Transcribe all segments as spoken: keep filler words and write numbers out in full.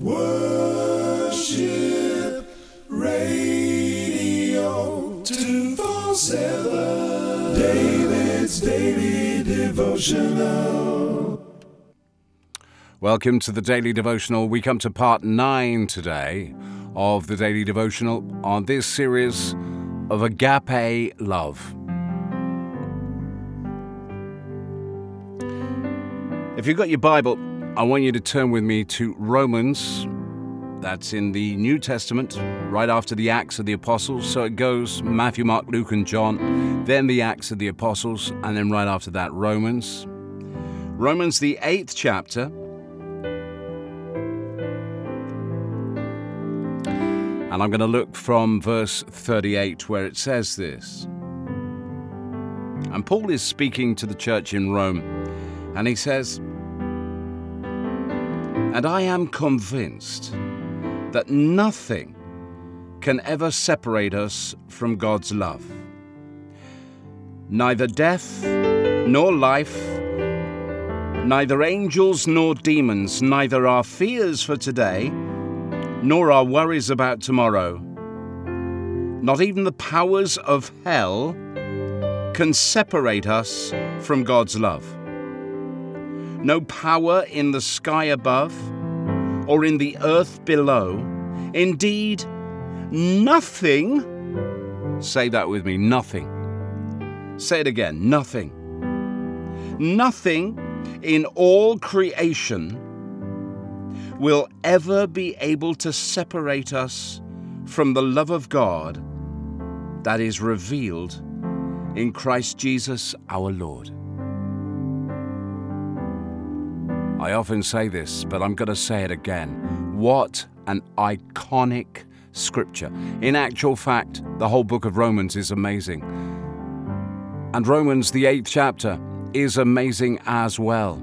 Worship Radio two forty-seven, David's Daily Devotional. Welcome to the Daily Devotional. We come to part nine today of the Daily Devotional on this series of agape love. If you've got your Bible, I want you to turn with me to Romans. That's in the New Testament, right after the Acts of the Apostles. So it goes Matthew, Mark, Luke, and John, then the Acts of the Apostles, and then right after that, Romans. Romans, the eighth chapter. And I'm going to look from verse thirty-eight, where it says this. And Paul is speaking to the church in Rome, and he says, "And I am convinced that nothing can ever separate us from God's love. Neither death nor life, neither angels nor demons, neither our fears for today nor our worries about tomorrow, not even the powers of hell can separate us from God's love. No power in the sky above or in the earth below, indeed nothing," say that with me, nothing. Say it again, nothing. Nothing in all creation will ever be able to separate us from the love of God that is revealed in Christ Jesus our Lord. I often say this, but I'm going to say it again. What an iconic scripture. In actual fact, the whole book of Romans is amazing. And Romans, the eighth chapter, is amazing as well.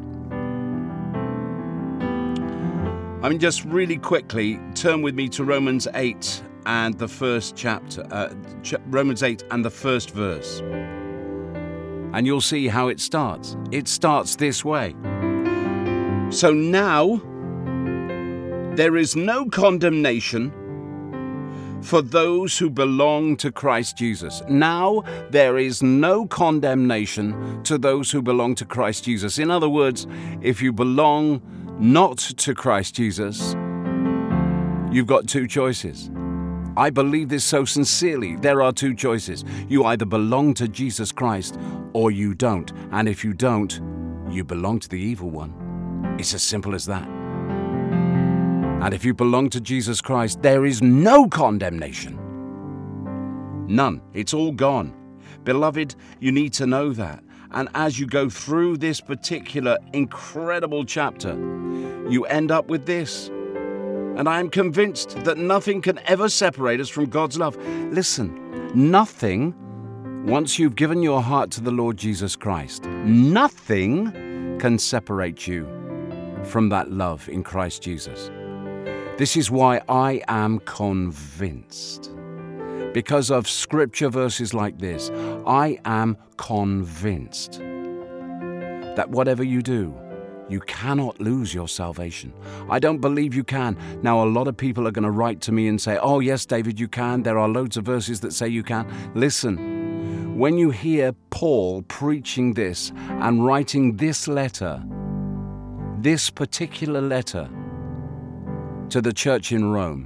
I mean, just really quickly, turn with me to Romans eight and the first chapter, uh, ch- Romans eight and the first verse. And you'll see how it starts. It starts this way. "So now there is no condemnation for those who belong to Christ Jesus." Now there is no condemnation to those who belong to Christ Jesus. In other words, if you belong not to Christ Jesus, you've got two choices. I believe this so sincerely. There are two choices. You either belong to Jesus Christ or you don't. And if you don't, you belong to the evil one. It's as simple as that. And if you belong to Jesus Christ, there is no condemnation. None. It's all gone. Beloved, you need to know that. And as you go through this particular incredible chapter, you end up with this. And I am convinced that nothing can ever separate us from God's love. Listen, nothing, once you've given your heart to the Lord Jesus Christ, nothing can separate you from that love in Christ Jesus. This is why I am convinced. Because of scripture verses like this, I am convinced that whatever you do, you cannot lose your salvation. I don't believe you can. Now, a lot of people are going to write to me and say, "Oh, yes, David, you can. There are loads of verses that say you can." Listen, when you hear Paul preaching this and writing this letter, this particular letter to the church in Rome,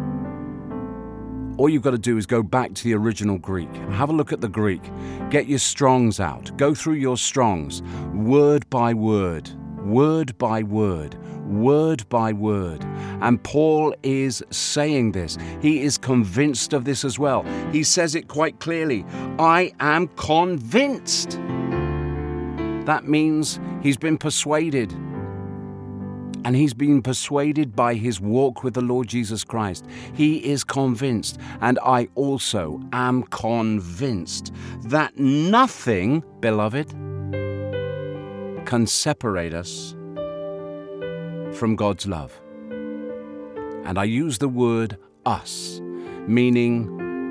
all you've got to do is go back to the original Greek. Have a look at the Greek. Get your Strongs out. Go through your Strongs, word by word, word by word, word by word. And Paul is saying this. He is convinced of this as well. He says it quite clearly. I am convinced. That means he's been persuaded. And he's been persuaded by his walk with the Lord Jesus Christ. He is convinced, and I also am convinced that nothing, beloved, can separate us from God's love. And I use the word us, meaning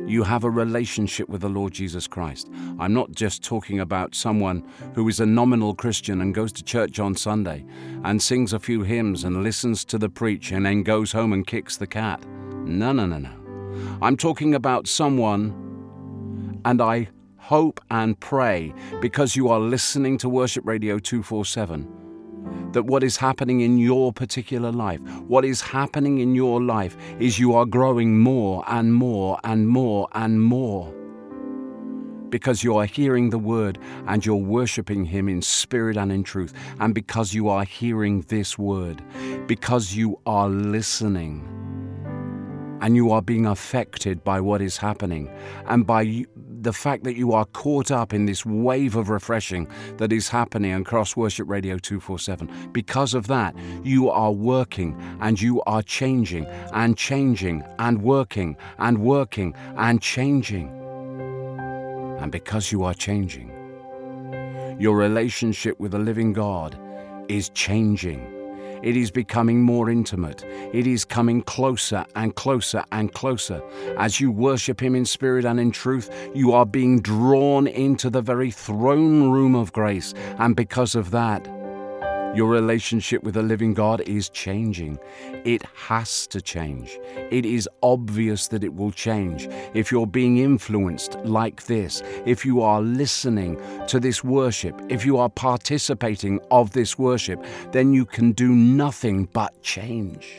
you have a relationship with the Lord Jesus Christ. I'm not just talking about someone who is a nominal Christian and goes to church on Sunday and sings a few hymns and listens to the preach and then goes home and kicks the cat. No, no, no, no. I'm talking about someone, and I hope and pray, because you are listening to Worship Radio two forty-seven, that what is happening in your particular life, what is happening in your life is you are growing more and more and more and more, because you are hearing the word and you're worshiping him in spirit and in truth. And because you are hearing this word, because you are listening and you are being affected by what is happening, and by the fact that you are caught up in this wave of refreshing that is happening across Worship Radio two forty-seven. Because of that, you are working and you are changing and changing and working and working and changing. And because you are changing, your relationship with the living God is changing. It is becoming more intimate. It is coming closer and closer and closer. As you worship him in spirit and in truth, you are being drawn into the very throne room of grace. And because of that, your relationship with the living God is changing. It has to change. It is obvious that it will change. If you're being influenced like this, if you are listening to this worship, if you are participating of this worship, then you can do nothing but change.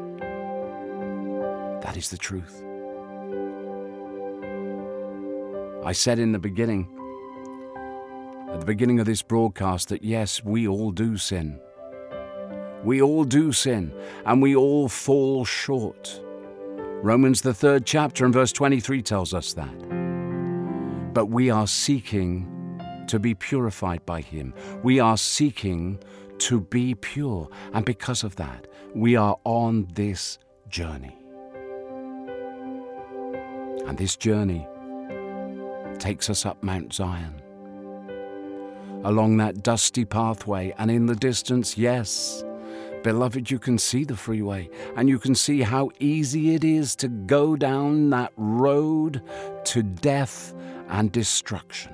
That is the truth. I said in the beginning, at the beginning of this broadcast, that yes, we all do sin. We all do sin, and we all fall short. Romans, the third chapter and verse twenty-three tells us that. But we are seeking to be purified by him. We are seeking to be pure. And because of that, we are on this journey. And this journey takes us up Mount Zion, along that dusty pathway, and in the distance, yes, beloved, you can see the freeway, and you can see how easy it is to go down that road to death and destruction.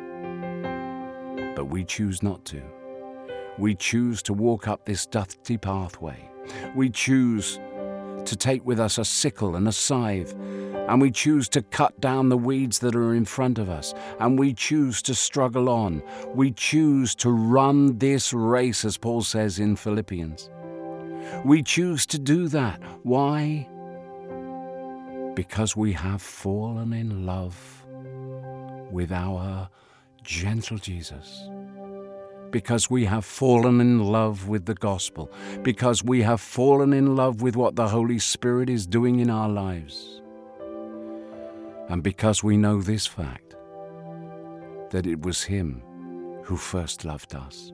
But we choose not to. We choose to walk up this dusty pathway. We choose to take with us a sickle and a scythe, and we choose to cut down the weeds that are in front of us, and we choose to struggle on. We choose to run this race, as Paul says in Philippians. We choose to do that. Why? Because we have fallen in love with our gentle Jesus. Because we have fallen in love with the gospel. Because we have fallen in love with what the Holy Spirit is doing in our lives. And because we know this fact, that it was him who first loved us.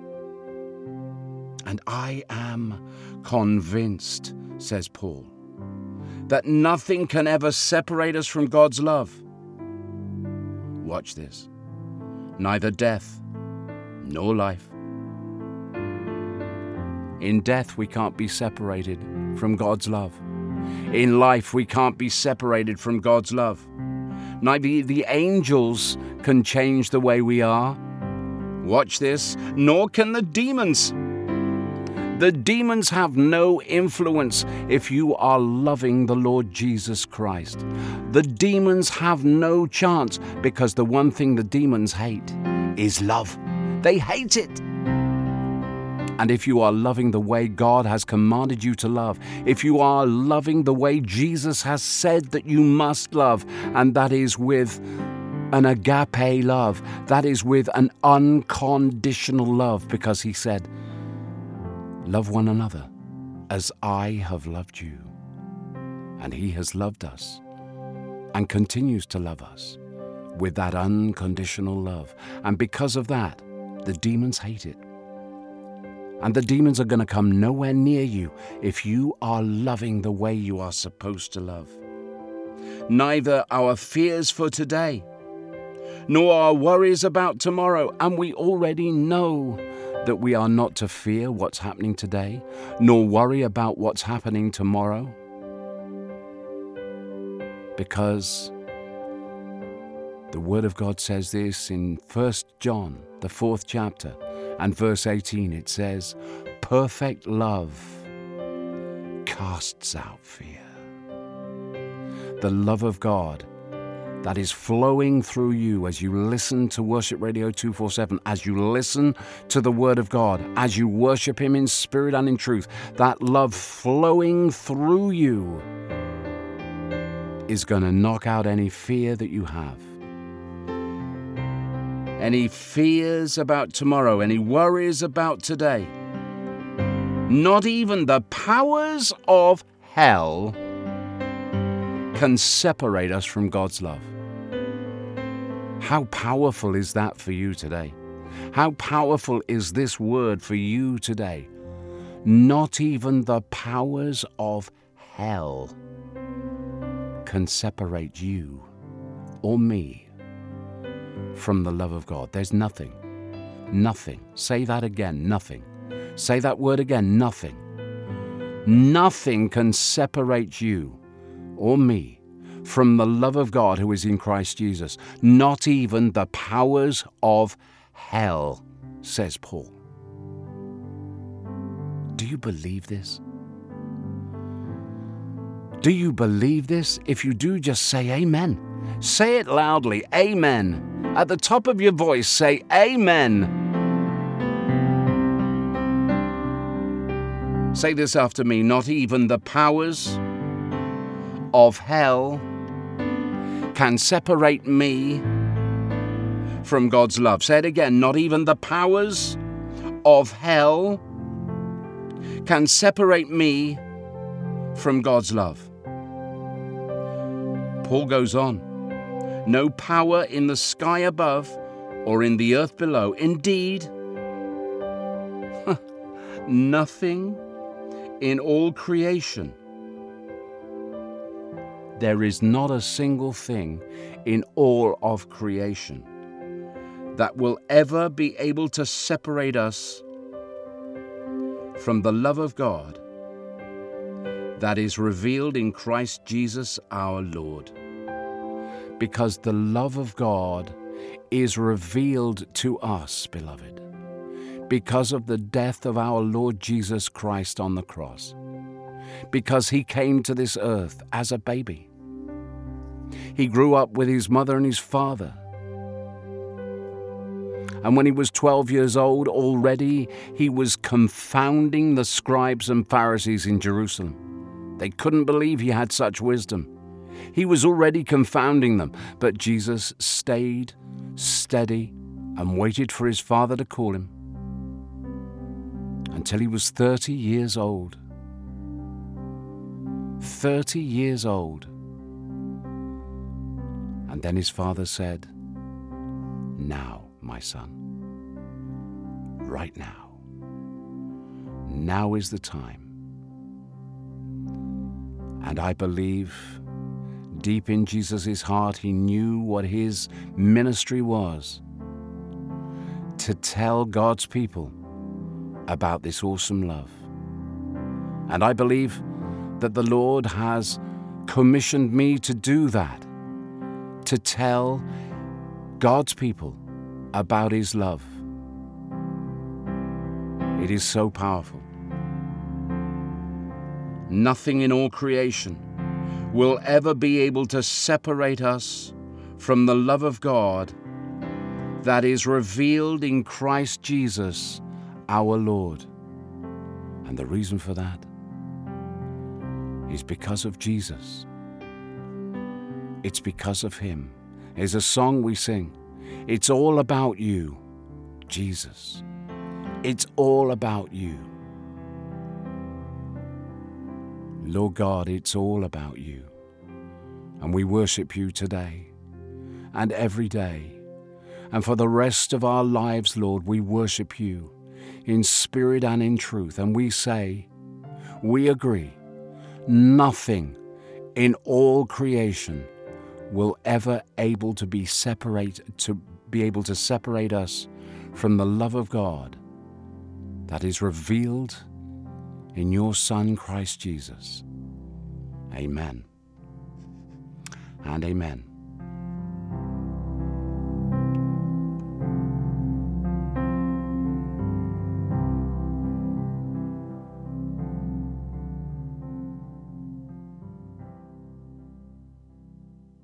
And I am convinced, says Paul, that nothing can ever separate us from God's love. Watch this. Neither death nor life. In death, we can't be separated from God's love. In life, we can't be separated from God's love. Neither the angels can change the way we are. Watch this. Nor can the demons. The demons have no influence if you are loving the Lord Jesus Christ. The demons have no chance, because the one thing the demons hate is love. They hate it. And if you are loving the way God has commanded you to love, if you are loving the way Jesus has said that you must love, and that is with an agape love, that is with an unconditional love, because he said, love one another as I have loved you. And he has loved us and continues to love us with that unconditional love. And because of that, the demons hate it. And the demons are going to come nowhere near you if you are loving the way you are supposed to love. Neither our fears for today, nor our worries about tomorrow. And we already know that we are not to fear what's happening today, nor worry about what's happening tomorrow. Because The Word of God says this in First John, the fourth chapter, and verse eighteen. It says, perfect love casts out fear. The love of God that is flowing through you as you listen to Worship Radio two forty-seven, as you listen to the Word of God, as you worship Him in spirit and in truth, that love flowing through you is going to knock out any fear that you have. Any fears about tomorrow, any worries about today. Not even the powers of hell can separate us from God's love. How powerful is that for you today? How powerful is this word for you today? Not even the powers of hell can separate you or me from the love of God. There's nothing, nothing. Say that again, nothing. Say that word again, nothing. Nothing can separate you or me from the love of God who is in Christ Jesus. Not even the powers of hell, says Paul. Do you believe this? Do you believe this? If you do, just say amen. Say it loudly, amen. At the top of your voice, say amen. Say this after me. Not even the powers of hell can separate me from God's love. Say it again. Not even the powers of hell can separate me from God's love. Paul goes on. No power in the sky above or in the earth below. Indeed, nothing in all creation. There is not a single thing in all of creation that will ever be able to separate us from the love of God that is revealed in Christ Jesus our Lord. Because the love of God is revealed to us, beloved, because of the death of our Lord Jesus Christ on the cross. Because He came to this earth as a baby. He grew up with His mother and His father. And when He was twelve years old, already He was confounding the scribes and Pharisees in Jerusalem. They couldn't believe He had such wisdom. He was already confounding them, but Jesus stayed steady and waited for His Father to call Him until He was thirty years old. thirty years old. And then His Father said, "Now, my son, right now, now is the time." And I believe deep in Jesus' heart, He knew what His ministry was: to tell God's people about this awesome love. And I believe that the Lord has commissioned me to do that, to tell God's people about His love. It is so powerful. Nothing in all creation will ever be able to separate us from the love of God that is revealed in Christ Jesus, our Lord. And the reason for that is because of Jesus. It's because of Him. There's a song we sing. It's all about you, Jesus. It's all about you. Lord God, it's all about you. And we worship you today and every day. And for the rest of our lives, Lord, we worship you in spirit and in truth. And we say, we agree, nothing in all creation will ever able to be separate, to be able to separate us from the love of God that is revealed in your Son, Christ Jesus. Amen and amen.